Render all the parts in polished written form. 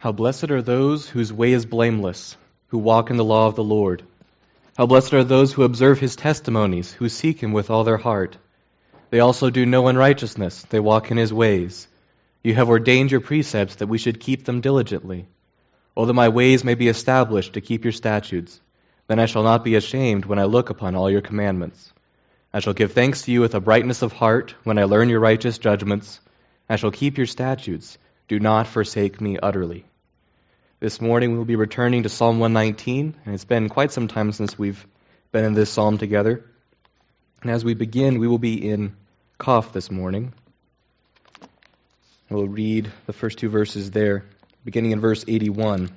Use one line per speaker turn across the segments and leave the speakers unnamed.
How blessed are those whose way is blameless, who walk in the law of the Lord. How blessed are those who observe his testimonies, who seek him with all their heart. They also do no unrighteousness, they walk in his ways. You have ordained your precepts that we should keep them diligently. O that my ways may be established to keep your statutes. Then I shall not be ashamed when I look upon all your commandments. I shall give thanks to you with a brightness of heart when I learn your righteous judgments. I shall keep your statutes. Do not forsake me utterly. This morning we will be returning to Psalm 119, and it's been quite some time since we've been in this psalm together. And as we begin, we will be in Kaf this morning. We'll read the first two verses there, beginning in verse 81.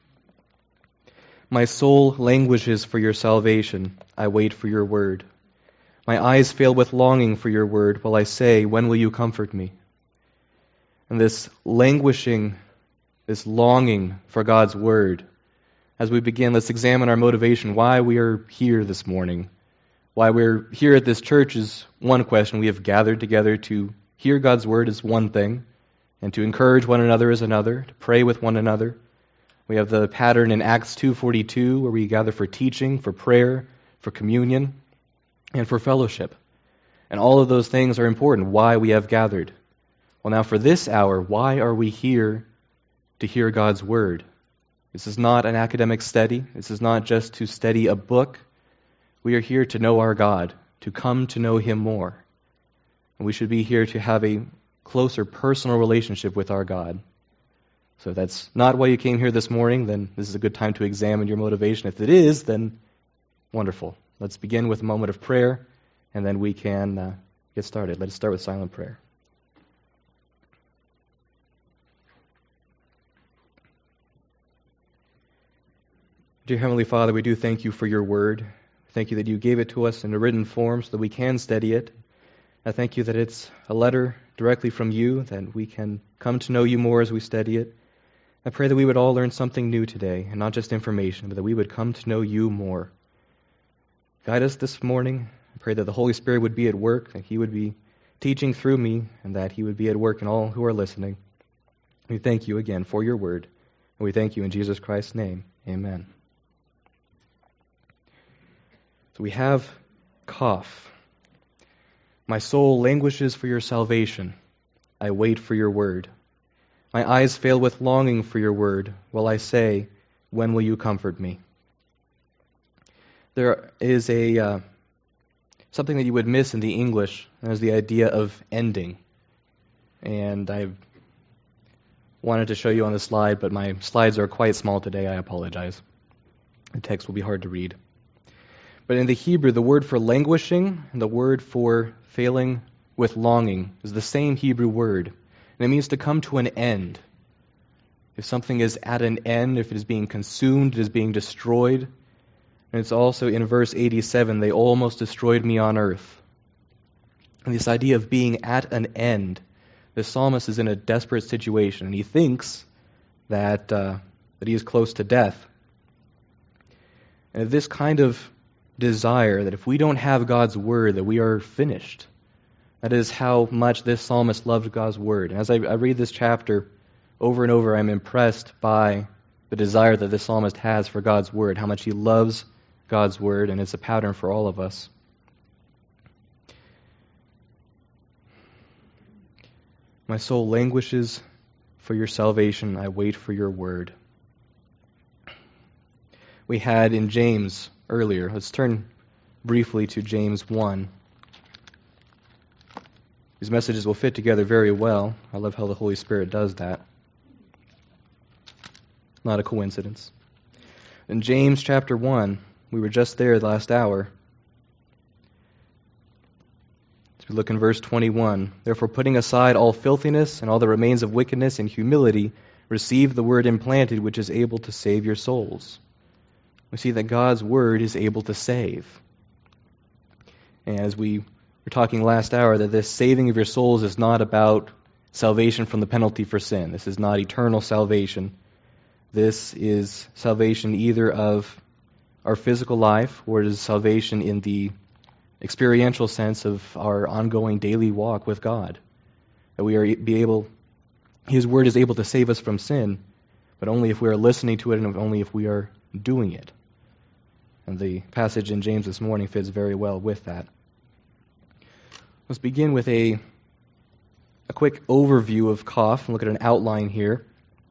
My soul languishes for your salvation. I wait for your word. My eyes fail with longing for your word, while I say, when will you comfort me? And this languishing, this longing for God's word. As we begin, let's examine our motivation, why we are here this morning. Why we're here at this church is one question. We have gathered together to hear God's word is one thing, and to encourage one another is another, to pray with one another. We have the pattern in Acts 2:42 where we gather for teaching, for prayer, for communion, and for fellowship. And all of those things are important, why we have gathered. Well, now for this hour, why are we here to hear God's word? This is not an academic study. This is not just to study a book. We are here to know our God, to come to know him more. And we should be here to have a closer personal relationship with our God. So if that's not why you came here this morning, then this is a good time to examine your motivation. If it is, then wonderful. Let's begin with a moment of prayer, and then we can get started. Let us start with silent prayer. Dear Heavenly Father, we do thank you for your word. Thank you that you gave it to us in a written form so that we can study it. I thank you that it's a letter directly from you, that we can come to know you more as we study it. I pray that we would all learn something new today, and not just information, but that we would come to know you more. Guide us this morning. I pray that the Holy Spirit would be at work, that he would be teaching through me, and that he would be at work in all who are listening. We thank you again for your word, and we thank you in Jesus Christ's name. Amen. So we have Kaf. My soul languishes for your salvation. I wait for your word. My eyes fail with longing for your word, while I say, when will you comfort me? There is something that you would miss in the English, and is the idea of ending. And I wanted to show you on the slide, but my slides are quite small today. I apologize. The text will be hard to read. But in the Hebrew, the word for languishing and the word for failing with longing is the same Hebrew word. And it means to come to an end. If something is at an end, if it is being consumed, it is being destroyed. And it's also in verse 87, they almost destroyed me on earth. And this idea of being at an end, the psalmist is in a desperate situation, and he thinks that he is close to death. And this kind of desire that if we don't have God's word, that we are finished. That is how much this psalmist loved God's word. And as I read this chapter over and over, I'm impressed by the desire that this psalmist has for God's word, how much he loves God's word, and it's a pattern for all of us. My soul languishes for your salvation. I wait for your word. We had in James earlier. Let's turn briefly to James 1. These messages will fit together very well. I love how the Holy Spirit does that. Not a coincidence. In James chapter 1, we were just there last hour. As we look in verse 21, therefore putting aside all filthiness and all that remains of wickedness and humility, receive the word implanted which is able to save your souls. We see that God's word is able to save. And as we were talking last hour, that this saving of your souls is not about salvation from the penalty for sin. This is not eternal salvation. This is salvation either of our physical life, or it is salvation in the experiential sense of our ongoing daily walk with God. That we are be able, His word is able to save us from sin, but only if we are listening to it and only if we are doing it. And the passage in James this morning fits very well with that. Let's begin with a quick overview of Qaf and look at an outline here.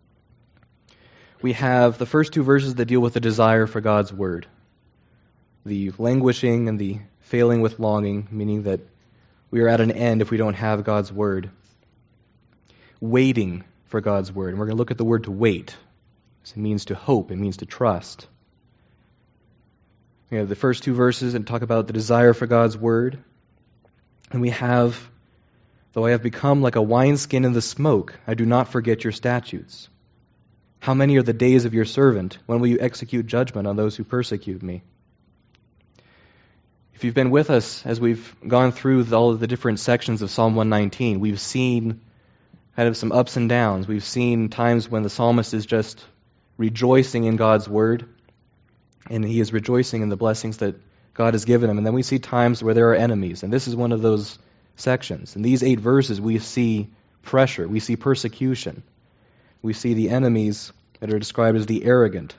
We have the first two verses that deal with the desire for God's word. The languishing and the failing with longing, meaning that we are at an end if we don't have God's word. Waiting for God's word. And we're going to look at the word to wait. It means to hope. It means to trust. We have the first two verses and talk about the desire for God's word. And we have, though I have become like a wineskin in the smoke, I do not forget your statutes. How many are the days of your servant? When will you execute judgment on those who persecute me? If you've been with us as we've gone through all of the different sections of Psalm 119, we've seen kind of some ups and downs. We've seen times when the psalmist is just rejoicing in God's word, and he is rejoicing in the blessings that God has given him. And then we see times where there are enemies, and this is one of those sections. In these 8 verses, we see pressure, we see persecution. We see the enemies that are described as the arrogant.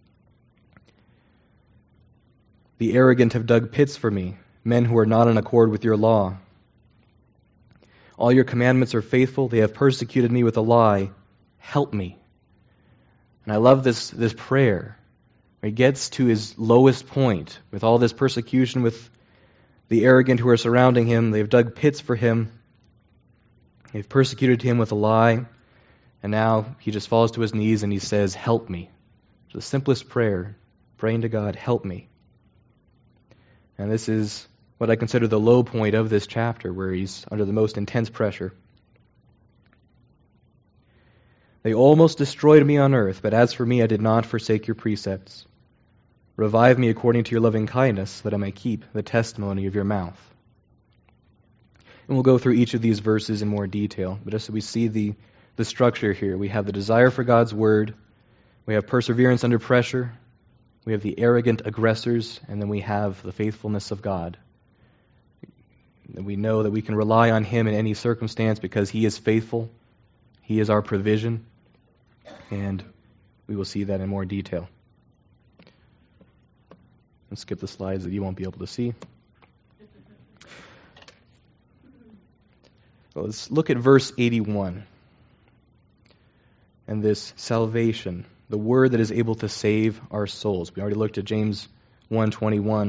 The arrogant have dug pits for me, men who are not in accord with your law. All your commandments are faithful. They have persecuted me with a lie. Help me. And I love this prayer. He gets to his lowest point with all this persecution, with the arrogant who are surrounding him. They've dug pits for him. They've persecuted him with a lie. And now he just falls to his knees and he says, help me. It's the simplest prayer, praying to God, help me. And this is what I consider the low point of this chapter, where he's under the most intense pressure. They almost destroyed me on earth, but as for me, I did not forsake your precepts. Revive me according to your loving kindness, that I may keep the testimony of your mouth. And we'll go through each of these verses in more detail, but just so we see the structure here. We have the desire for God's word, we have perseverance under pressure, we have the arrogant aggressors, and then we have the faithfulness of God. And we know that we can rely on him in any circumstance because he is faithful. He is our provision. And we will see that in more detail. Let's skip the slides that you won't be able to see. Well, let's look at verse 81. And this salvation, the word that is able to save our souls. We already looked at James 1:21.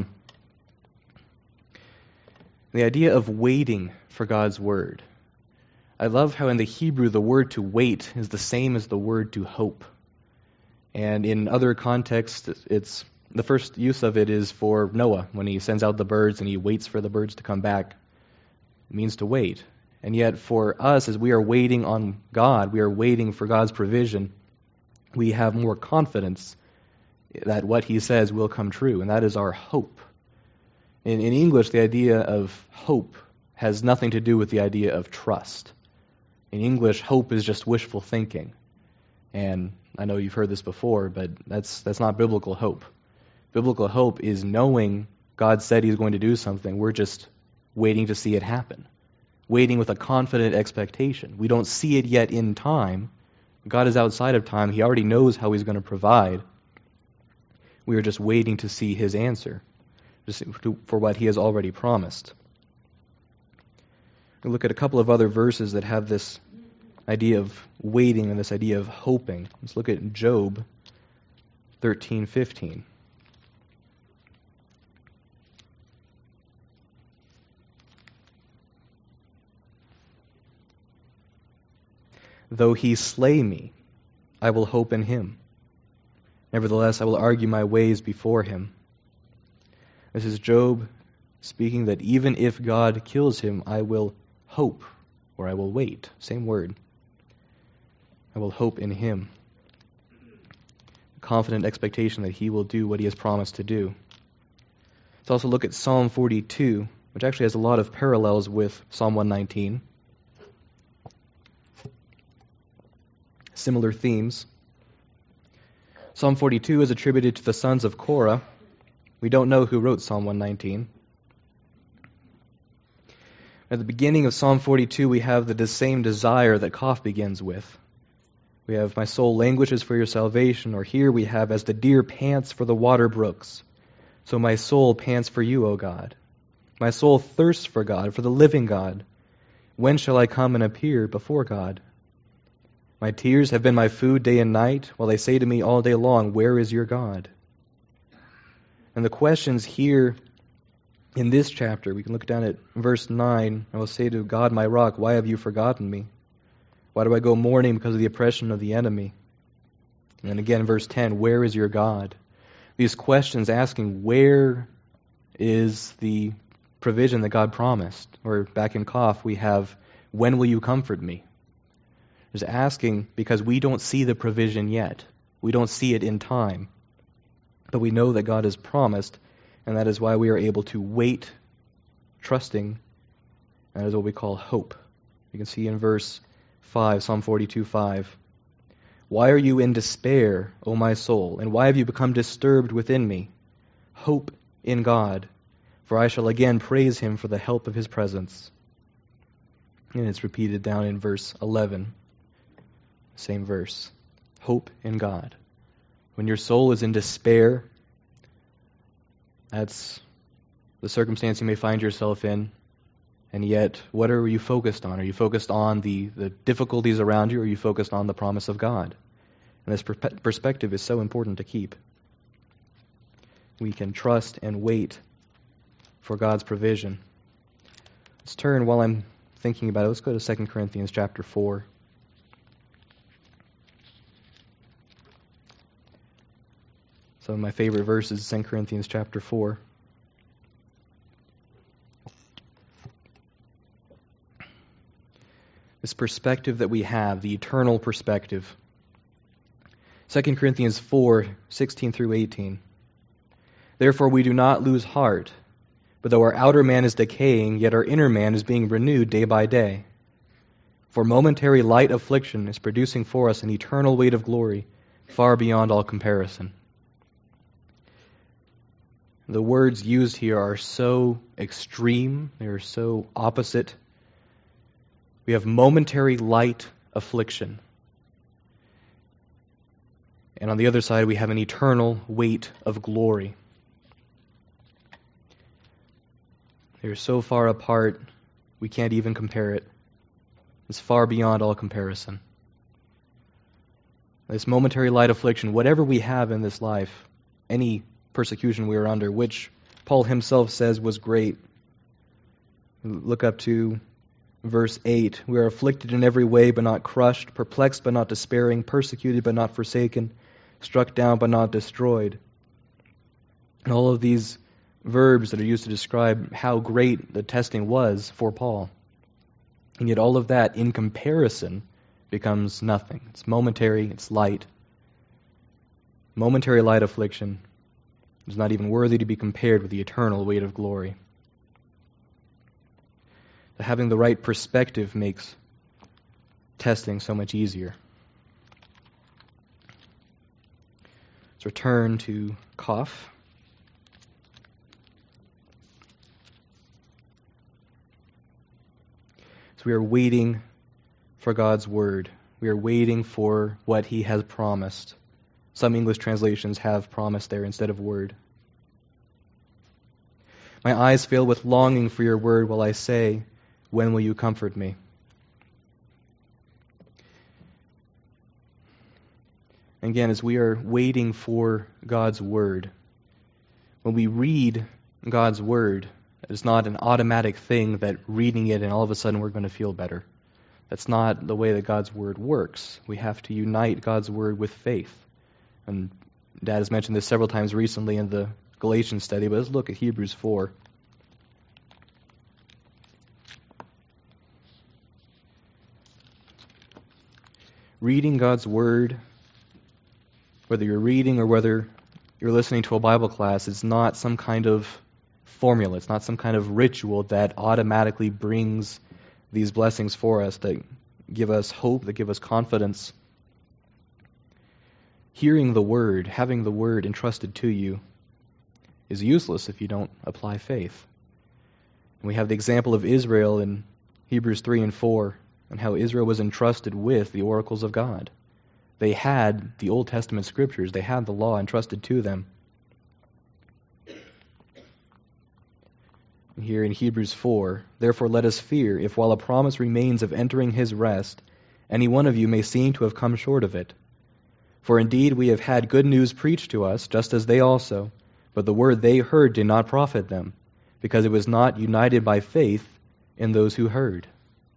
The idea of waiting for God's word. I love how in the Hebrew the word to wait is the same as the word to hope. And in other contexts, it's the first use of it is for Noah, when he sends out the birds and he waits for the birds to come back. It means to wait. And yet for us, as we are waiting on God, we are waiting for God's provision, we have more confidence that what he says will come true, and that is our hope. In English, the idea of hope has nothing to do with the idea of trust. In English, hope is just wishful thinking. And I know you've heard this before, but that's not biblical hope. Biblical hope is knowing God said he's going to do something. We're just waiting to see it happen. Waiting with a confident expectation. We don't see it yet in time. God is outside of time. He already knows how he's going to provide. We are just waiting to see his answer for what he has already promised. We'll look at a couple of other verses that have this idea of waiting and this idea of hoping. Let's look at Job 13:15. Though he slay me, I will hope in him. Nevertheless, I will argue my ways before him. This is Job speaking that even if God kills him, I will hope, or I will wait. Same word. I will hope in him. Confident expectation that he will do what he has promised to do. Let's also look at Psalm 42, which actually has a lot of parallels with Psalm 119. Similar themes. Psalm 42 is attributed to the sons of Korah. We don't know who wrote Psalm 119. At the beginning of Psalm 42, we have the same desire that Qaf begins with. We have, my soul languishes for your salvation, or here we have, as the deer pants for the water brooks, so my soul pants for you, O God. My soul thirsts for God, for the living God. When shall I come and appear before God? My tears have been my food day and night, while they say to me all day long, where is your God? And the questions here in this chapter, we can look down at verse 9. I will say to God, my rock, why have you forgotten me? Why do I go mourning because of the oppression of the enemy? And then again, verse 10, where is your God? These questions asking, where is the provision that God promised? Or back in Qaf, we have, when will you comfort me? There's asking because we don't see the provision yet. We don't see it in time. But we know that God has promised, and that is why we are able to wait, trusting. That is what we call hope. You can see in verse 5, Psalm 42:5. Why are you in despair, O my soul, and why have you become disturbed within me? Hope in God, for I shall again praise him for the help of his presence. And it's repeated down in verse 11. Same verse. Hope in God. When your soul is in despair, that's the circumstance you may find yourself in. And yet, what are you focused on? Are you focused on the difficulties around you, or are you focused on the promise of God? And this perspective is so important to keep. We can trust and wait for God's provision. Let's turn, while I'm thinking about it, let's go to 2 Corinthians chapter 4. Some of my favorite verses, 2 Corinthians chapter 4. This perspective that we have, the eternal perspective. 2 Corinthians 4, 16 through 18. Therefore we do not lose heart, but though our outer man is decaying, yet our inner man is being renewed day by day. For momentary light affliction is producing for us an eternal weight of glory, far beyond all comparison. The words used here are so extreme, they are so opposite. We have momentary light affliction. And on the other side, we have an eternal weight of glory. They're so far apart, we can't even compare it. It's far beyond all comparison. This momentary light affliction, whatever we have in this life, any persecution we are under, which Paul himself says was great. Look up to verse 8. We are afflicted in every way, but not crushed, perplexed, but not despairing, persecuted, but not forsaken, struck down, but not destroyed. And all of these verbs that are used to describe how great the testing was for Paul. And yet all of that, in comparison, becomes nothing. It's momentary, it's light. Momentary light affliction is not even worthy to be compared with the eternal weight of glory. Having the right perspective makes testing so much easier. Let's return to Qaf. So we are waiting for God's word. We are waiting for what he has promised. Some English translations have promise there instead of word. My eyes fail with longing for your word while I say, when will you comfort me? Again, as we are waiting for God's word, when we read God's word, it's not an automatic thing that reading it and all of a sudden we're going to feel better. That's not the way that God's word works. We have to unite God's word with faith. And Dad has mentioned this several times recently in the Galatians study, but let's look at Hebrews 4. Reading God's word, whether you're reading or whether you're listening to a Bible class, is not some kind of formula. It's not some kind of ritual that automatically brings these blessings for us, that give us hope, that give us confidence. Hearing the word, having the word entrusted to you, is useless if you don't apply faith. And we have the example of Israel in Hebrews 3 and 4, and how Israel was entrusted with the oracles of God. They had the Old Testament scriptures. They had the law entrusted to them. Here in Hebrews 4, therefore let us fear, if while a promise remains of entering his rest, any one of you may seem to have come short of it. For indeed we have had good news preached to us, just as they also, but the word they heard did not profit them, because it was not united by faith in those who heard.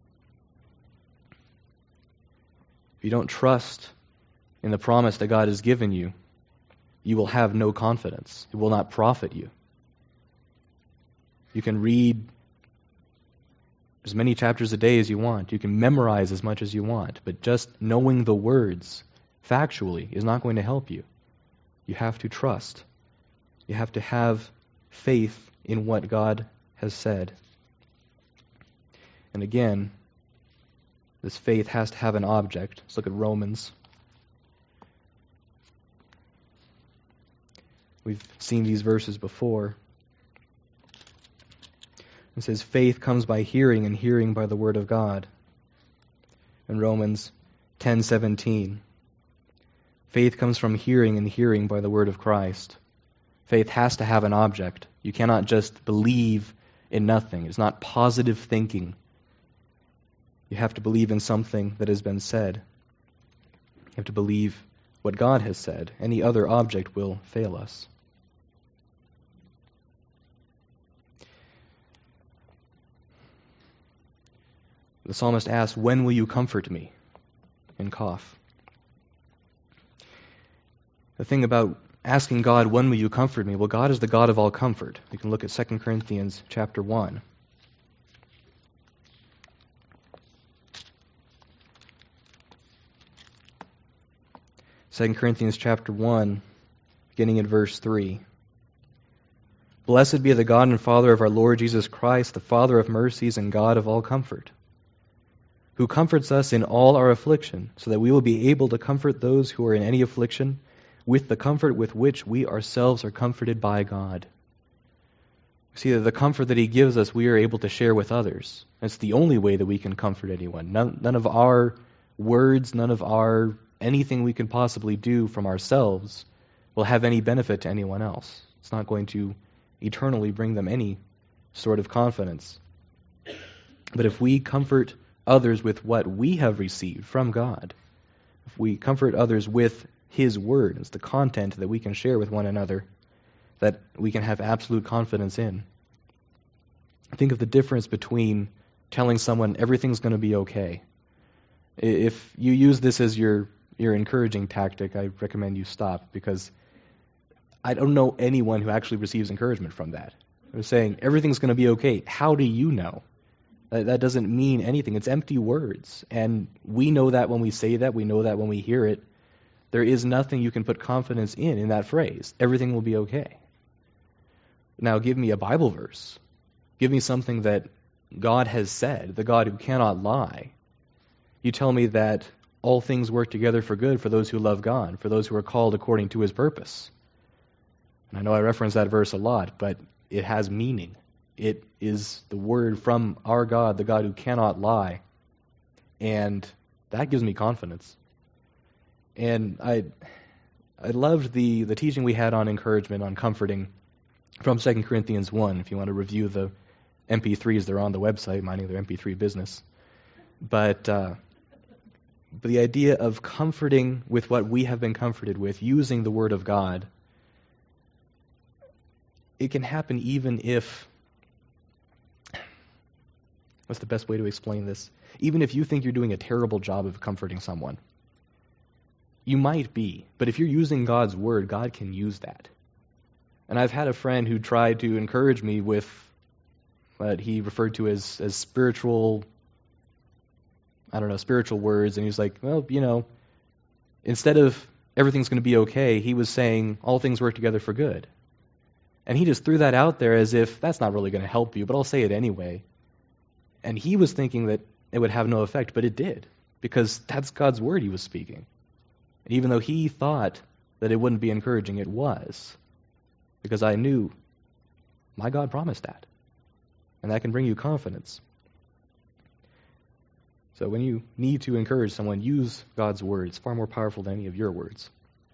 If you don't trust in the promise that God has given you, you will have no confidence. It will not profit you. You can read as many chapters a day as you want. You can memorize as much as you want. But just knowing the words factually is not going to help you. You have to trust. You have to have faith in what God has said. And again, this faith has to have an object. Let's look at Romans. We've seen these verses before. It says, faith comes by hearing, and hearing by the word of God. In Romans 10:17, faith comes from hearing, and hearing by the word of Christ. Faith has to have an object. You cannot just believe in nothing. It's not positive thinking. You have to believe in something that has been said. You have to believe what God has said. Any other object will fail us. The psalmist asks, when will you comfort me? And cough. The thing about asking God, when will you comfort me? Well, God is the God of all comfort. We can look at 2 Corinthians chapter 1. 2 Corinthians chapter 1, beginning at verse 3. Blessed be the God and Father of our Lord Jesus Christ, the Father of mercies and God of all comfort, who comforts us in all our affliction, so that we will be able to comfort those who are in any affliction with the comfort with which we ourselves are comforted by God. See, that the comfort that He gives us, we are able to share with others. It's the only way that we can comfort anyone. None of our words, none of our anything we can possibly do from ourselves will have any benefit to anyone else. It's not going to eternally bring them any sort of confidence. But if we comfort others with what we have received from God, if we comfort others with His Word, it's the content that we can share with one another, that we can have absolute confidence in. Think of the difference between telling someone everything's going to be okay. If you use this as your encouraging tactic, I recommend you stop, because I don't know anyone who actually receives encouragement from that. They're saying everything's going to be okay. How do you know? That doesn't mean anything. It's empty words. And we know that when we say that. We know that when we hear it. There is nothing you can put confidence in that phrase. Everything will be okay. Now give me a Bible verse. Give me something that God has said, the God who cannot lie. You tell me that all things work together for good for those who love God, for those who are called according to His purpose. And I know I reference that verse a lot, but it has meaning. It is the word from our God, the God who cannot lie. And that gives me confidence. And I loved the teaching we had on encouragement, on comforting, from 2 Corinthians 1. If you want to review the MP3s, they're on the website, minding their MP3 business. But the idea of comforting with what we have been comforted with, using the Word of God, it can happen even if, what's the best way to explain this? Even if you think you're doing a terrible job of comforting someone. You might be, but if you're using God's Word, God can use that. And I've had a friend who tried to encourage me with what he referred to as spiritual words, and he was like, well, instead of everything's going to be okay, he was saying all things work together for good. And he just threw that out there as if that's not really going to help you, but I'll say it anyway. And he was thinking that it would have no effect, but it did, because that's God's word he was speaking. And even though he thought that it wouldn't be encouraging, it was, because I knew my God promised that. And that can bring you confidence. So when you need to encourage someone, use God's word. It's far more powerful than any of your words.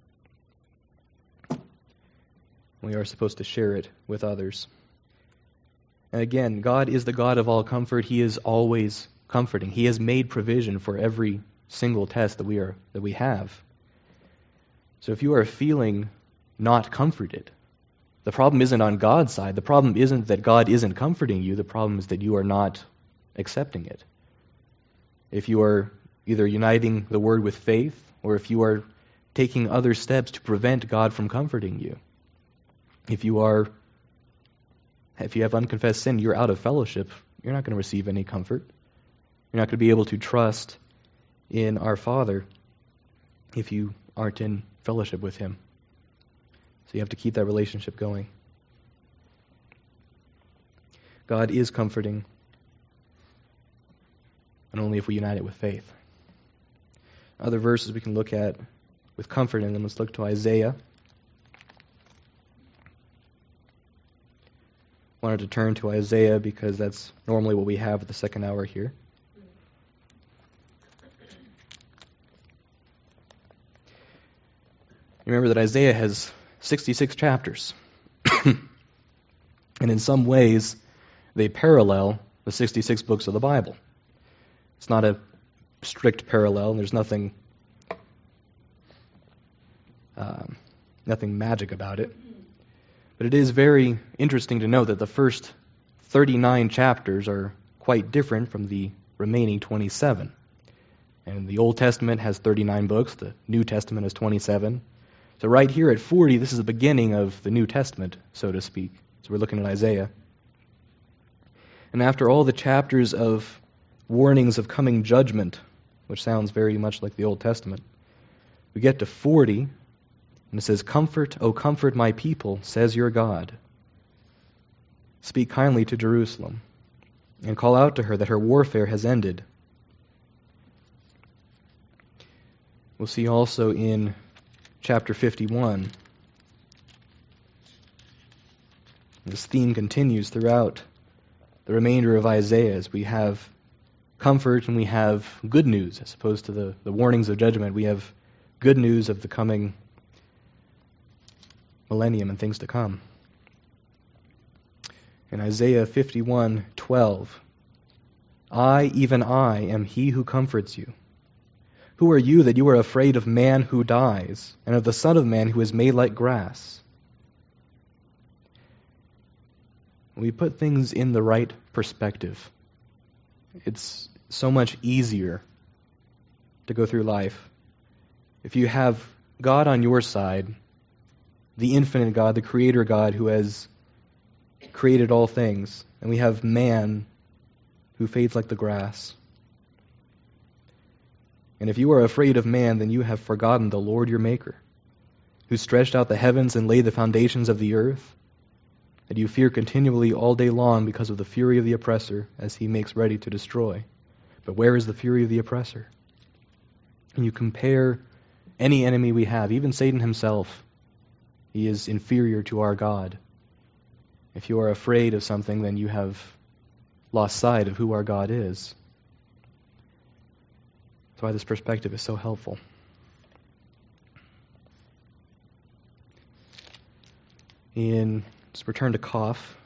We are supposed to share it with others. And again, God is the God of all comfort. He is always comforting. He has made provision for every single test that we have. So if you are feeling not comforted, the problem isn't on God's side. The problem isn't that God isn't comforting you. The problem is that you are not accepting it. If you are either uniting the word with faith, or if you are taking other steps to prevent God from comforting you. If you have unconfessed sin, you're out of fellowship. You're not going to receive any comfort. You're not going to be able to trust in our Father if you aren't in fellowship with Him. So you have to keep that relationship going. God is comforting, and only if we unite it with faith. Other verses we can look at with comfort in them. Let's look to Isaiah. I wanted to turn to Isaiah because that's normally what we have at the second hour here. Remember that Isaiah has 66 chapters. And in some ways, they parallel the 66 books of the Bible. It's not a strict parallel, and there's nothing magic about it. But it is very interesting to note that the first 39 chapters are quite different from the remaining 27. And the Old Testament has 39 books, the New Testament has 27. So right here at 40, this is the beginning of the New Testament, so to speak. So we're looking at Isaiah. And after all the chapters of warnings of coming judgment, which sounds very much like the Old Testament, we get to 40, and it says, "Comfort, O comfort my people, says your God. Speak kindly to Jerusalem, and call out to her that her warfare has ended." We'll see also in chapter 51, this theme continues throughout the remainder of Isaiah as we have comfort and we have good news as opposed to the warnings of judgment. We have good news of the coming millennium and things to come. In Isaiah 51:12, "I, even I, am he who comforts you. Who are you that you are afraid of man who dies, and of the Son of Man who is made like grass?" When we put things in the right perspective, it's so much easier to go through life. If you have God on your side, the infinite God, the Creator God who has created all things, and we have man who fades like the grass. And if you are afraid of man, then you have forgotten the Lord your Maker, who stretched out the heavens and laid the foundations of the earth, that you fear continually all day long because of the fury of the oppressor as he makes ready to destroy. But where is the fury of the oppressor? And you compare any enemy we have, even Satan himself, he is inferior to our God. If you are afraid of something, then you have lost sight of who our God is. That's why this perspective is so helpful. Let's return to Koph.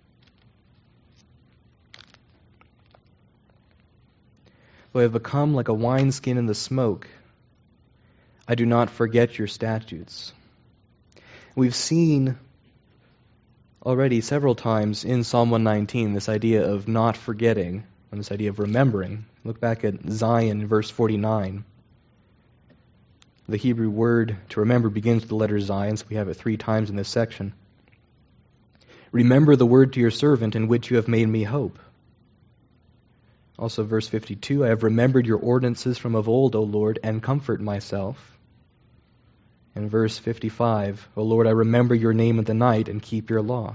"Though I have become like a wineskin in the smoke, I do not forget your statutes." We've seen already several times in Psalm 119 this idea of not forgetting and this idea of remembering. Look back at Zion, verse 49. The Hebrew word to remember begins with the letter Zion, so we have it 3 times in this section. "Remember the word to your servant in which you have made me hope." Also verse 52, "I have remembered your ordinances from of old, O Lord, and comfort myself." And verse 55, "O Lord, I remember your name in the night and keep your law."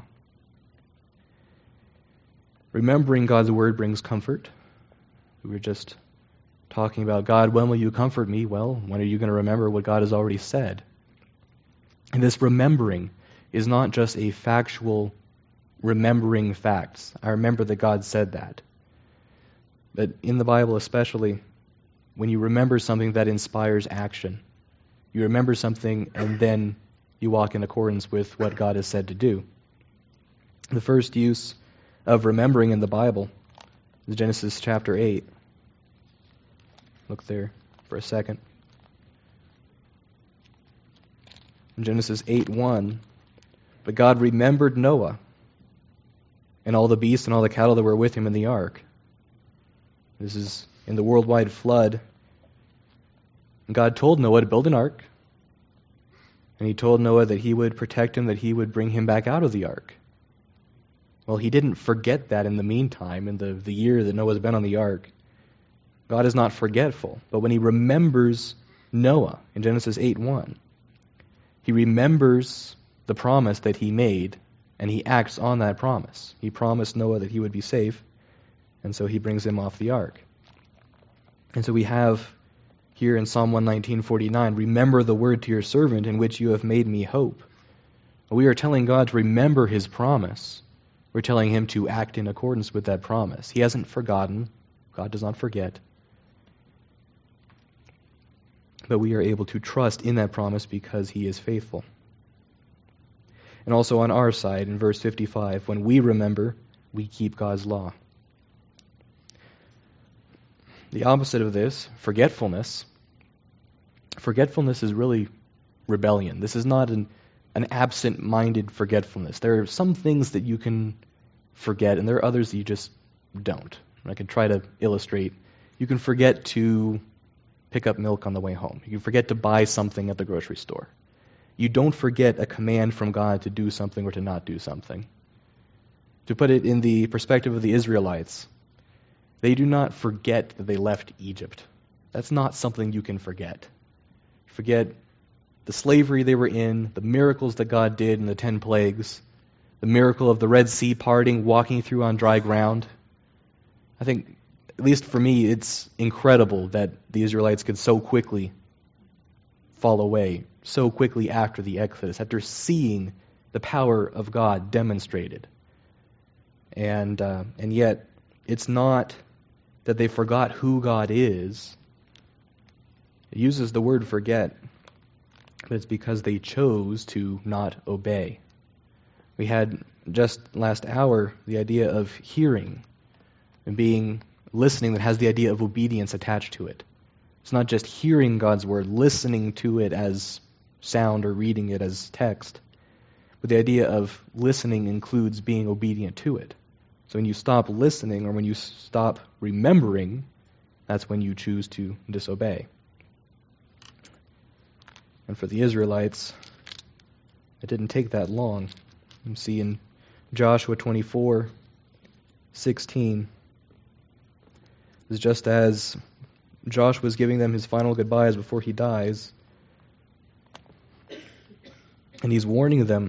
Remembering God's word brings comfort. We were just talking about, God, when will you comfort me? Well, when are you going to remember what God has already said? And this remembering is not just a factual remembering facts. I remember that God said that. But in the Bible especially, when you remember something that inspires action, you remember something and then you walk in accordance with what God has said to do. The first use of remembering in the Bible is Genesis chapter 8. Look there for a second. In Genesis 8:1, but God remembered Noah and all the beasts and all the cattle that were with him in the ark. This is in the worldwide flood. And God told Noah to build an ark, and he told Noah that he would protect him, that he would bring him back out of the ark. Well, he didn't forget that in the meantime, in the year that Noah's been on the ark. God is not forgetful, but when he remembers Noah in Genesis 8:1, he remembers the promise that he made, and he acts on that promise. He promised Noah that he would be safe, and so he brings him off the ark. And so we have here in Psalm 119:49, remember the word to your servant in which you have made me hope. We are telling God to remember his promise. We're telling him to act in accordance with that promise. He hasn't forgotten. God does not forget. But we are able to trust in that promise because he is faithful. And also on our side, in verse 55, when we remember, we keep God's law. The opposite of this, forgetfulness. Forgetfulness is really rebellion. This is not an absent-minded forgetfulness. There are some things that you can forget, and there are others that you just don't. I can try to illustrate. You can forget to pick up milk on the way home. You can forget to buy something at the grocery store. You don't forget a command from God to do something or to not do something. To put it in the perspective of the Israelites, they do not forget that they left Egypt. That's not something you can forget. Forget the slavery they were in, the miracles that God did in the 10 plagues, the miracle of the Red Sea parting, walking through on dry ground. I think, at least for me, it's incredible that the Israelites could so quickly fall away, so quickly after the Exodus, after seeing the power of God demonstrated. And yet, it's not that they forgot who God is. It uses the word forget, but it's because they chose to not obey. We had just last hour the idea of hearing and being listening that has the idea of obedience attached to it. It's not just hearing God's word, listening to it as sound or reading it as text, but the idea of listening includes being obedient to it. So when you stop listening or when you stop remembering, that's when you choose to disobey. And for the Israelites, it didn't take that long. You see in Joshua 24:16, it's just as Joshua was giving them his final goodbyes before he dies, and he's warning them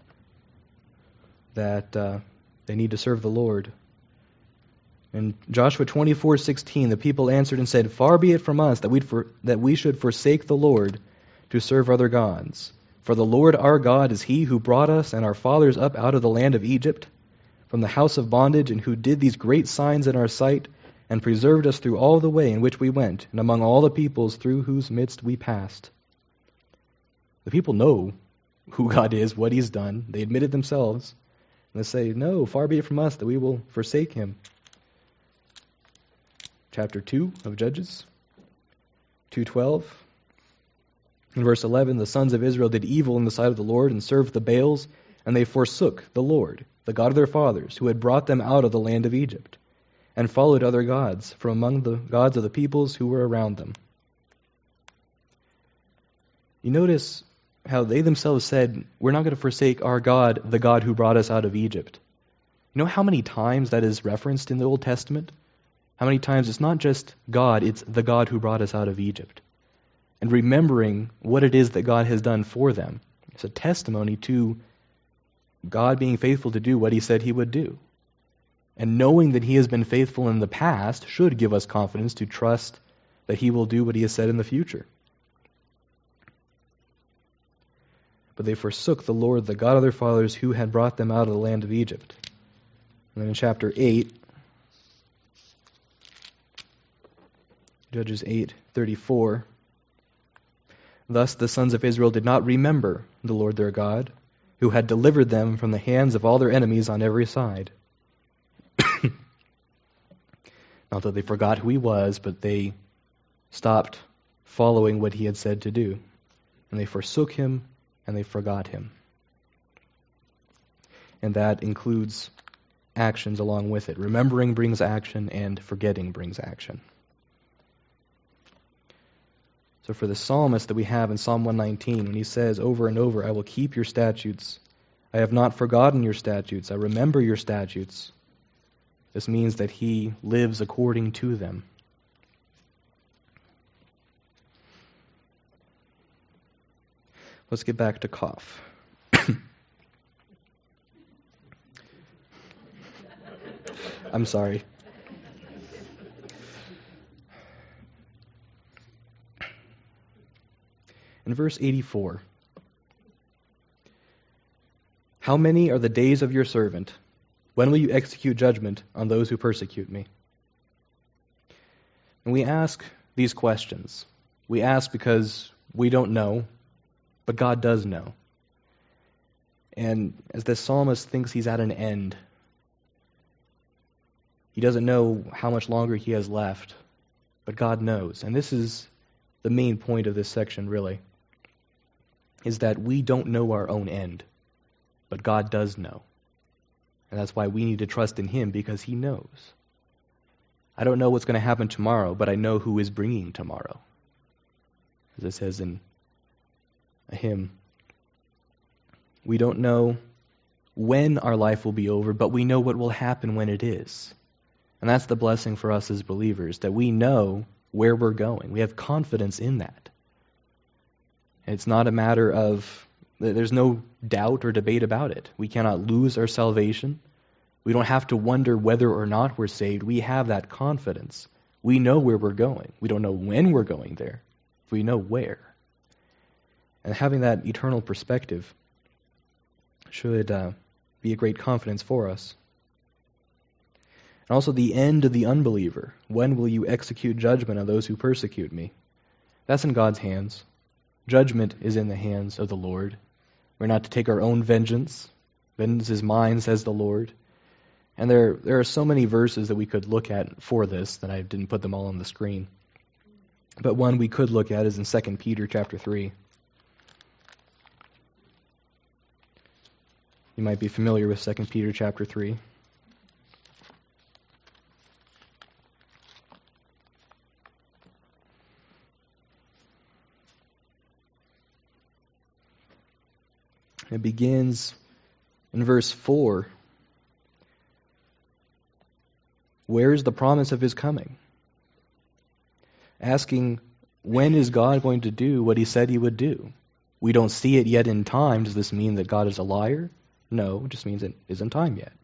that they need to serve the Lord. In Joshua 24:16, the people answered and said, "Far be it from us that we should forsake the Lord to serve other gods. For the Lord our God is he who brought us and our fathers up out of the land of Egypt, from the house of bondage, and who did these great signs in our sight, and preserved us through all the way in which we went, and among all the peoples through whose midst we passed." The people know who God is, what he's done. They admit it themselves. And they say, "No, far be it from us that we will forsake him." Chapter 2 of Judges, 2:12. In verse 11, the sons of Israel did evil in the sight of the Lord and served the Baals, and they forsook the Lord, the God of their fathers, who had brought them out of the land of Egypt, and followed other gods from among the gods of the peoples who were around them. You notice how they themselves said, "We're not going to forsake our God, the God who brought us out of Egypt." You know how many times that is referenced in the Old Testament? How many times it's not just God, it's the God who brought us out of Egypt. And remembering what it is that God has done for them. It's a testimony to God being faithful to do what he said he would do. And knowing that he has been faithful in the past should give us confidence to trust that he will do what he has said in the future. But they forsook the Lord, the God of their fathers, who had brought them out of the land of Egypt. And then in chapter 8, Judges 8:34. Thus the sons of Israel did not remember the Lord their God, who had delivered them from the hands of all their enemies on every side. Not that they forgot who he was, but they stopped following what he had said to do. And they forsook him, and they forgot him. And that includes actions along with it. Remembering brings action, and forgetting brings action. So for the psalmist that we have in Psalm 119, when he says over and over, I will keep your statutes. I have not forgotten your statutes. I remember your statutes. This means that he lives according to them. Let's get back to cough. I'm sorry. In verse 84, how many are the days of your servant? When will you execute judgment on those who persecute me? And we ask these questions. We ask because we don't know, but God does know. And as the psalmist thinks he's at an end, he doesn't know how much longer he has left, but God knows. And this is the main point of this section, really, is that we don't know our own end, but God does know. And that's why we need to trust in him, because he knows. I don't know what's going to happen tomorrow, but I know who is bringing tomorrow. As it says in a hymn, we don't know when our life will be over, but we know what will happen when it is. And that's the blessing for us as believers, that we know where we're going. We have confidence in that. And it's not a matter of, there's no doubt or debate about it. We cannot lose our salvation. We don't have to wonder whether or not we're saved. We have that confidence. We know where we're going. We don't know when we're going there. We know where. And having that eternal perspective should be a great confidence for us. And also the end of the unbeliever. When will you execute judgment on those who persecute me? That's in God's hands. Judgment is in the hands of the Lord. We're not to take our own vengeance. Vengeance is mine, says the Lord. And there are so many verses that we could look at for this that I didn't put them all on the screen. But one we could look at is in 2 Peter chapter 3. You might be familiar with 2 Peter chapter 3. It begins in verse 4. Where is the promise of his coming? Asking, when is God going to do what he said he would do? We don't see it yet in time. Does this mean that God is a liar? No, it just means it isn't time yet.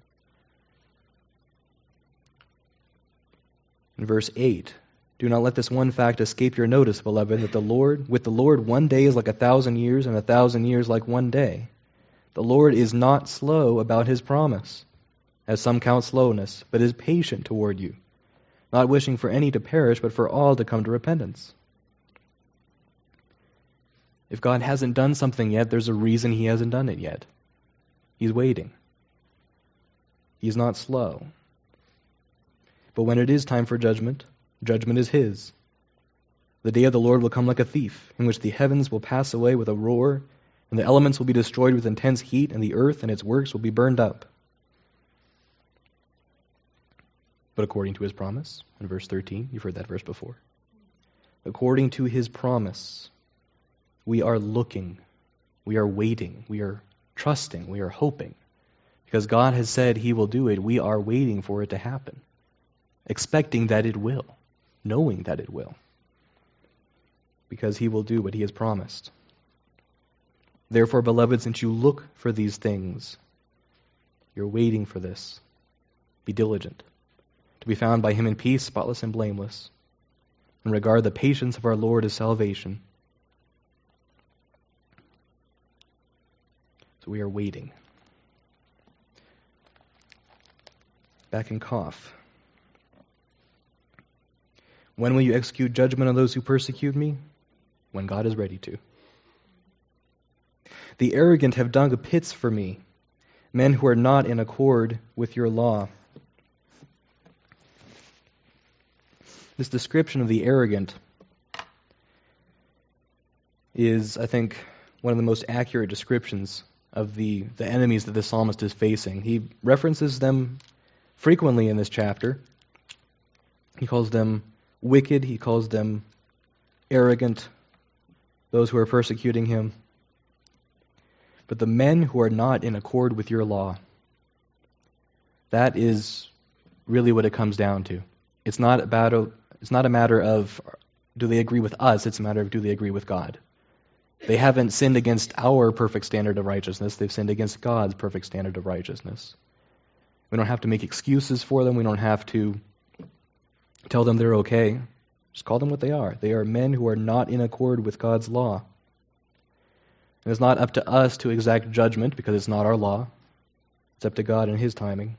In verse 8, do not let this one fact escape your notice, beloved, that with the Lord 1 day is like 1,000 years, and 1,000 years like 1 day. The Lord is not slow about his promise, as some count slowness, but is patient toward you, not wishing for any to perish, but for all to come to repentance. If God hasn't done something yet, there's a reason he hasn't done it yet. He's waiting. He's not slow. But when it is time for judgment, judgment is his. The day of the Lord will come like a thief, in which the heavens will pass away with a roar, and the elements will be destroyed with intense heat, and the earth and its works will be burned up. But according to his promise, in verse 13, you've heard that verse before. According to his promise, we are looking, we are waiting, we are trusting, we are hoping. Because God has said he will do it, we are waiting for it to happen. Expecting that it will, knowing that it will. Because he will do what he has promised. Therefore, beloved, since you look for these things, you're waiting for this. Be diligent to be found by him in peace, spotless and blameless, and regard the patience of our Lord as salvation. So we are waiting. Back in cough. When will you execute judgment on those who persecute me? When God is ready to. The arrogant have dug pits for me, men who are not in accord with your law. This description of the arrogant is, I think, one of the most accurate descriptions of the enemies that the psalmist is facing. He references them frequently in this chapter. He calls them wicked, he calls them arrogant, those who are persecuting him. But the men who are not in accord with your law, that is really what it comes down to. It's not a matter of do they agree with us, it's a matter of do they agree with God. They haven't sinned against our perfect standard of righteousness, they've sinned against God's perfect standard of righteousness. We don't have to make excuses for them, we don't have to tell them they're okay. Just call them what they are. They are men who are not in accord with God's law. And it's not up to us to exact judgment because it's not our law. It's up to God and His timing.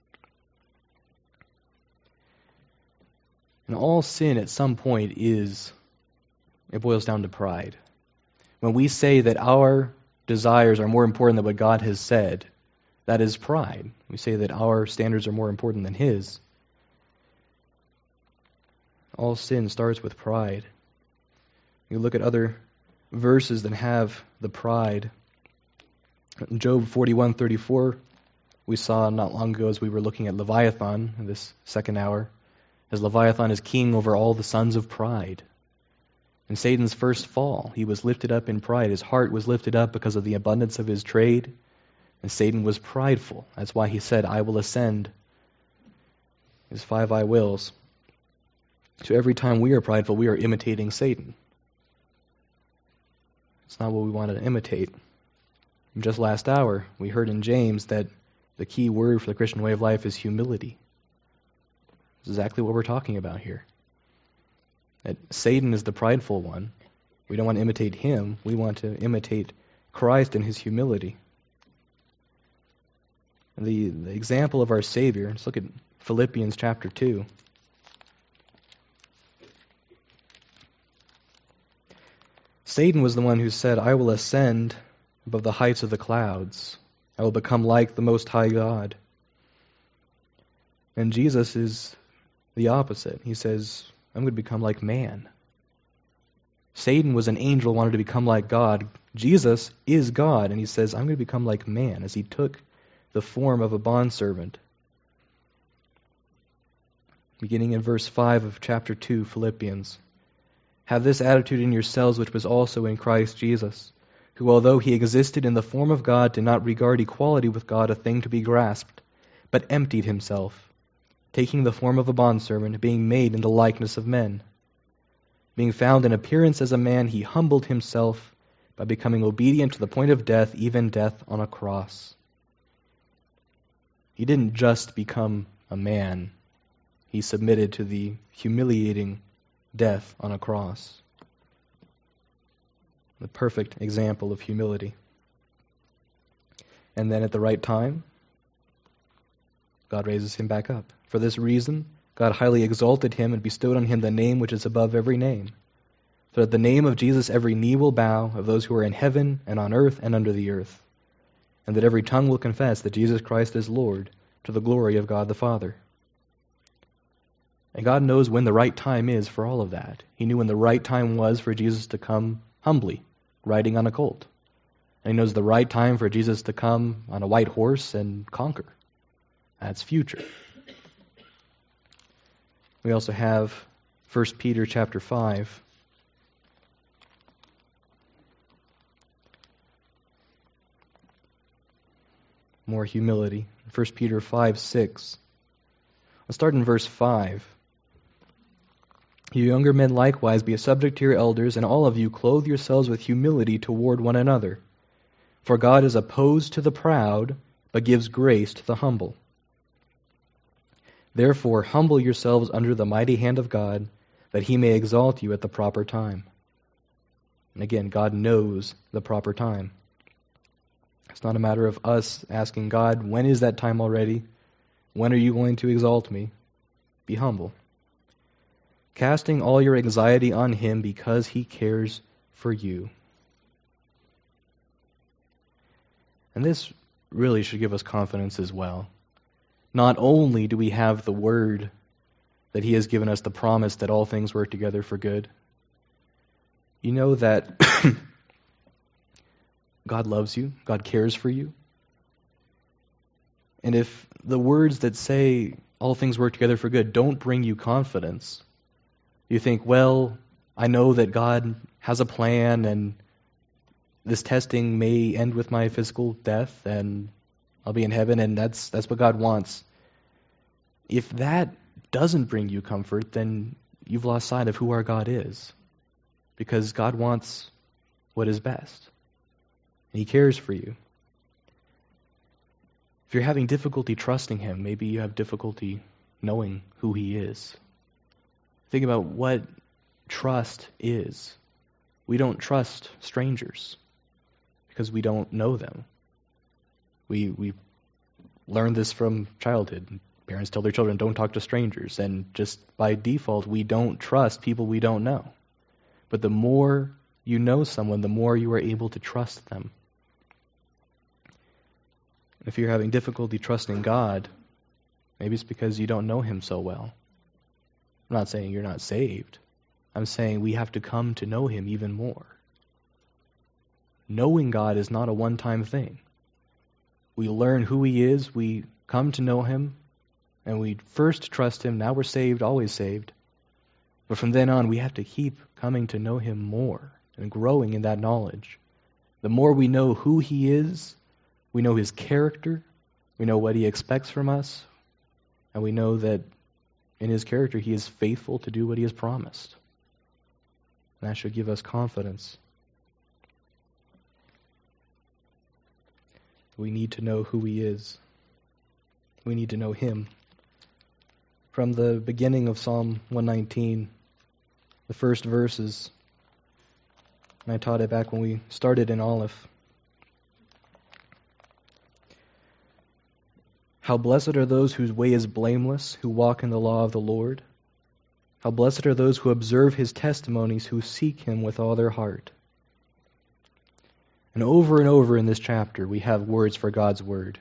And all sin at some point it boils down to pride. When we say that our desires are more important than what God has said, that is pride. We say that our standards are more important than His. All sin starts with pride. You look at other verses that have the pride. In Job 41:34, we saw not long ago as we were looking at Leviathan in this second hour, as Leviathan is king over all the sons of pride. In Satan's first fall, he was lifted up in pride. His heart was lifted up because of the abundance of his trade, and Satan was prideful. That's why he said, I will ascend. His 5 I wills. So every time we are prideful, we are imitating Satan. It's not what we want to imitate. Just last hour, we heard in James that the key word for the Christian way of life is humility. It's exactly what we're talking about here. That Satan is the prideful one. We don't want to imitate him. We want to imitate Christ in His humility. And the example of our Savior, let's look at Philippians chapter 2. Satan was the one who said, I will ascend above the heights of the clouds. I will become like the Most High God. And Jesus is the opposite. He says, I'm going to become like man. Satan was an angel, wanted to become like God. Jesus is God, and he says, I'm going to become like man, as he took the form of a bondservant. Beginning in verse 5 of chapter 2, Philippians. Have this attitude in yourselves which was also in Christ Jesus, who although he existed in the form of God, did not regard equality with God a thing to be grasped, but emptied himself, taking the form of a bondservant, being made in the likeness of men. Being found in appearance as a man, he humbled himself by becoming obedient to the point of death, even death on a cross. He didn't just become a man. He submitted to the humiliating death on a cross. The perfect example of humility. And then at the right time, God raises him back up. For this reason, God highly exalted him and bestowed on him the name which is above every name, so that at the name of Jesus every knee will bow, of those who are in heaven and on earth and under the earth, and that every tongue will confess that Jesus Christ is Lord, to the glory of God the Father. And God knows when the right time is for all of that. He knew when the right time was for Jesus to come humbly, riding on a colt. And He knows the right time for Jesus to come on a white horse and conquer. That's future. We also have 1 Peter chapter 5. More humility. 1 Peter 5:6. Let's start in verse 5. You younger men likewise be subject to your elders, and all of you clothe yourselves with humility toward one another. For God is opposed to the proud, but gives grace to the humble. Therefore humble yourselves under the mighty hand of God, that He may exalt you at the proper time. And again, God knows the proper time. It's not a matter of us asking God, when is that time already? When are you going to exalt me? Be humble. casting all your anxiety on him because he cares for you. And this really should give us confidence as well. Not only do we have the word that he has given us, the promise that all things work together for good, you know that God loves you, God cares for you. And if the words that say all things work together for good don't bring you confidence, you think, well, I know that God has a plan and this testing may end with my physical death and I'll be in heaven and that's what God wants. If that doesn't bring you comfort, then you've lost sight of who our God is. Because God wants what is best. And he cares for you. If you're having difficulty trusting him, maybe you have difficulty knowing who he is. Think about what trust is. We don't trust strangers because we don't know them. We learn this from childhood. Parents tell their children, don't talk to strangers. And just by default, we don't trust people we don't know. But the more you know someone, the more you are able to trust them. If you're having difficulty trusting God, maybe it's because you don't know him so well. I'm not saying you're not saved. I'm saying we have to come to know him even more. Knowing God is not a one-time thing. We learn who he is, we come to know him, and we first trust him. Now we're saved, always saved. But from then on, we have to keep coming to know him more and growing in that knowledge. The more we know who he is, we know his character, we know what he expects from us, and we know that in his character he is faithful to do what he has promised. And that should give us confidence. We need to know who he is. We need to know him. From the beginning of Psalm 119, the first verses, and I taught it back when we started in Aleph. How blessed are those whose way is blameless, who walk in the law of the Lord. How blessed are those who observe his testimonies, who seek him with all their heart. And over in this chapter, we have words for God's word.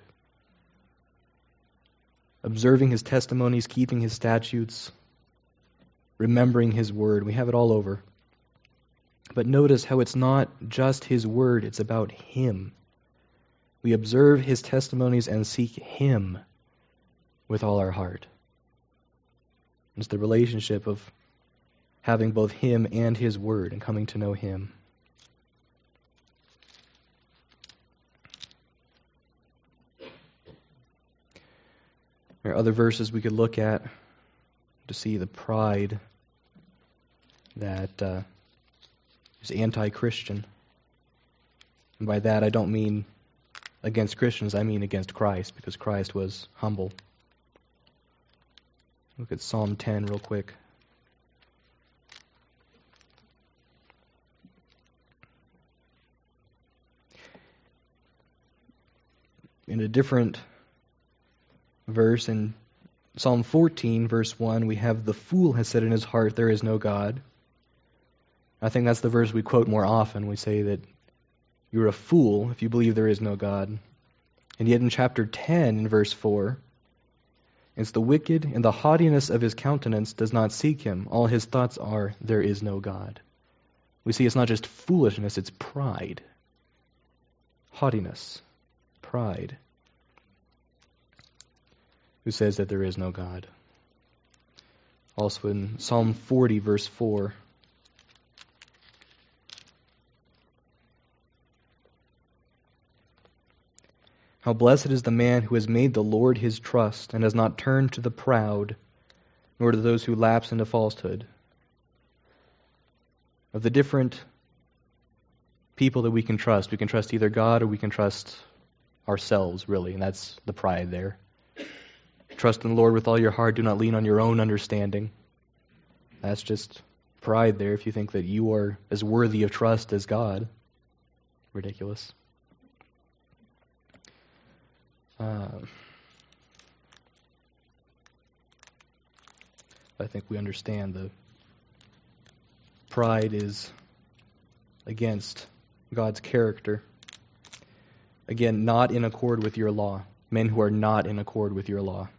Observing his testimonies, keeping his statutes, remembering his word. We have it all over. But notice how it's not just his word, it's about him. We observe his testimonies and seek him with all our heart. It's the relationship of having both him and his word and coming to know him. There are other verses we could look at to see the pride that is anti-Christian. And by that I don't mean against Christians, I mean against Christ, because Christ was humble. Look at Psalm 10 real quick. In a different verse, in Psalm 14, verse 1, we have, the fool has said in his heart, there is no God. I think that's the verse we quote more often. We say that you're a fool if you believe there is no God. And yet in chapter 10, in verse 4, it's the wicked in the haughtiness of his countenance does not seek him. All his thoughts are, there is no God. We see it's not just foolishness, it's pride. Haughtiness, pride. Who says that there is no God. Also in Psalm 40, verse 4, how blessed is the man who has made the Lord his trust and has not turned to the proud, nor to those who lapse into falsehood. Of the different people that we can trust either God or we can trust ourselves, really, and that's the pride there. Trust in the Lord with all your heart, do not lean on your own understanding. That's just pride there if you think that you are as worthy of trust as God. Ridiculous. I think we understand the pride is against God's character. Again, not in accord with your law. Men who are not in accord with your law.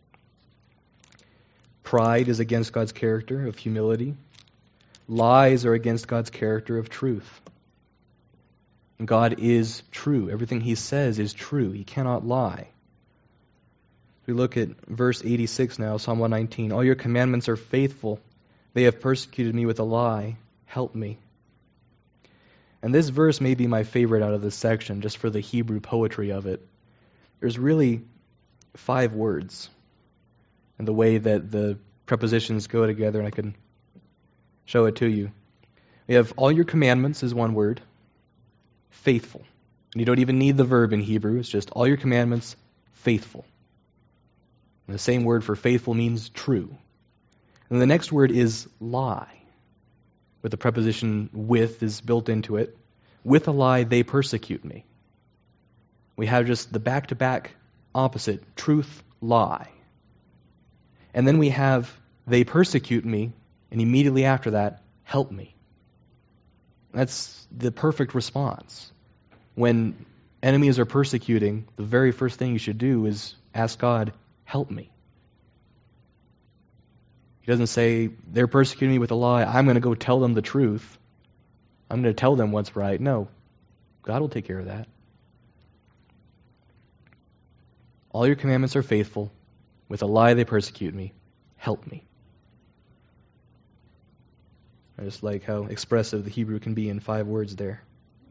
Pride is against God's character of humility. Lies are against God's character of truth. God is true. Everything He says is true. He cannot lie. We look at verse 86 now, Psalm 119. All your commandments are faithful. They have persecuted me with a lie. Help me. And this verse may be my favorite out of this section, just for the Hebrew poetry of it. There's really 5 words, and the way that the prepositions go together, and I can show it to you. We have all your commandments is one word, faithful. And you don't even need the verb in Hebrew, it's just all your commandments, faithful. And the same word for faithful means true. And the next word is lie, with the preposition with is built into it. With a lie, they persecute me. We have just the back-to-back opposite, truth, lie. And then we have, they persecute me, and immediately after that, help me. That's the perfect response. When enemies are persecuting, the very first thing you should do is ask God, help me. He doesn't say, they're persecuting me with a lie, I'm going to go tell them the truth. I'm going to tell them what's right. No, God will take care of that. All your commandments are faithful. With a lie they persecute me. Help me. I just like how expressive the Hebrew can be in 5 words there.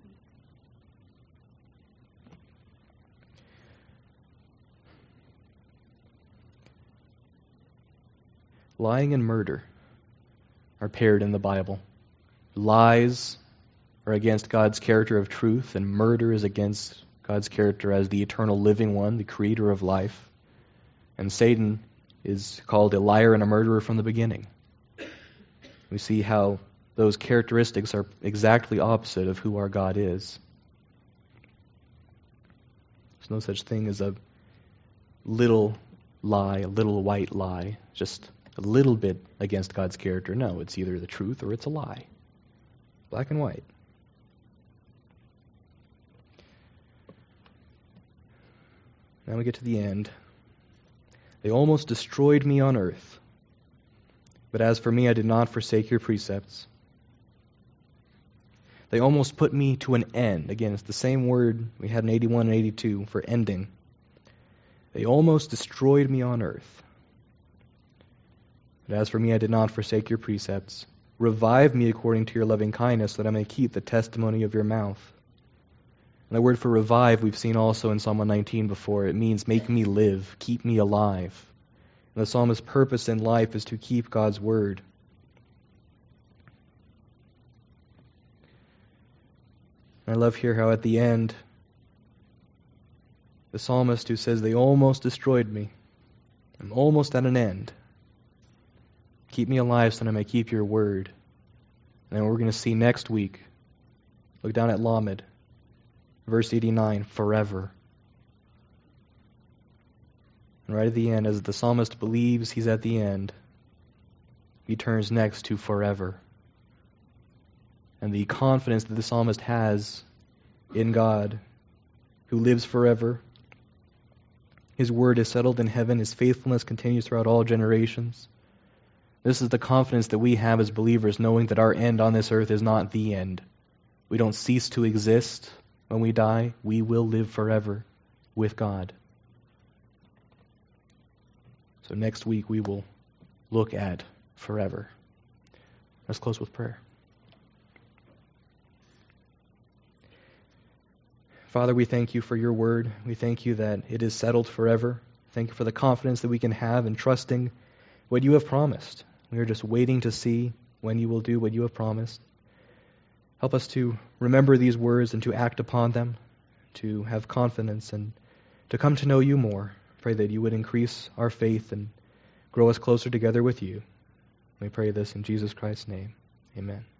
Lying and murder are paired in the Bible. Lies are against God's character of truth, and murder is against God's character as the eternal living one, the creator of life. And Satan is called a liar and a murderer from the beginning. We see how those characteristics are exactly opposite of who our God is. There's no such thing as a little lie, a little white lie, just a little bit against God's character. No, it's either the truth or it's a lie. Black and white. Now we get to the end. They almost destroyed me on earth. But as for me, I did not forsake your precepts. They almost put me to an end. Again, it's the same word we had in 81 and 82 for ending. They almost destroyed me on earth. But as for me, I did not forsake your precepts. Revive me according to your loving kindness, that I may keep the testimony of your mouth. And the word for revive we've seen also in Psalm 119 before. It means make me live, keep me alive. And the psalmist's purpose in life is to keep God's word. And I love here how at the end, the psalmist who says, they almost destroyed me. I'm almost at an end. Keep me alive so that I may keep your word. And then we're going to see next week, look down at Lamed, verse 89, forever. And right at the end, as the psalmist believes he's at the end, he turns next to forever. And the confidence that the psalmist has in God, who lives forever. His word is settled in heaven. His faithfulness continues throughout all generations. This is the confidence that we have as believers, knowing that our end on this earth is not the end. We don't cease to exist when we die. We will live forever with God. So next week we will look at forever. Let's close with prayer. Father, we thank you for your word. We thank you that it is settled forever. Thank you for the confidence that we can have in trusting what you have promised. We are just waiting to see when you will do what you have promised. Help us to remember these words and to act upon them, to have confidence and to come to know you more. Pray that you would increase our faith and grow us closer together with you. We pray this in Jesus Christ's name. Amen.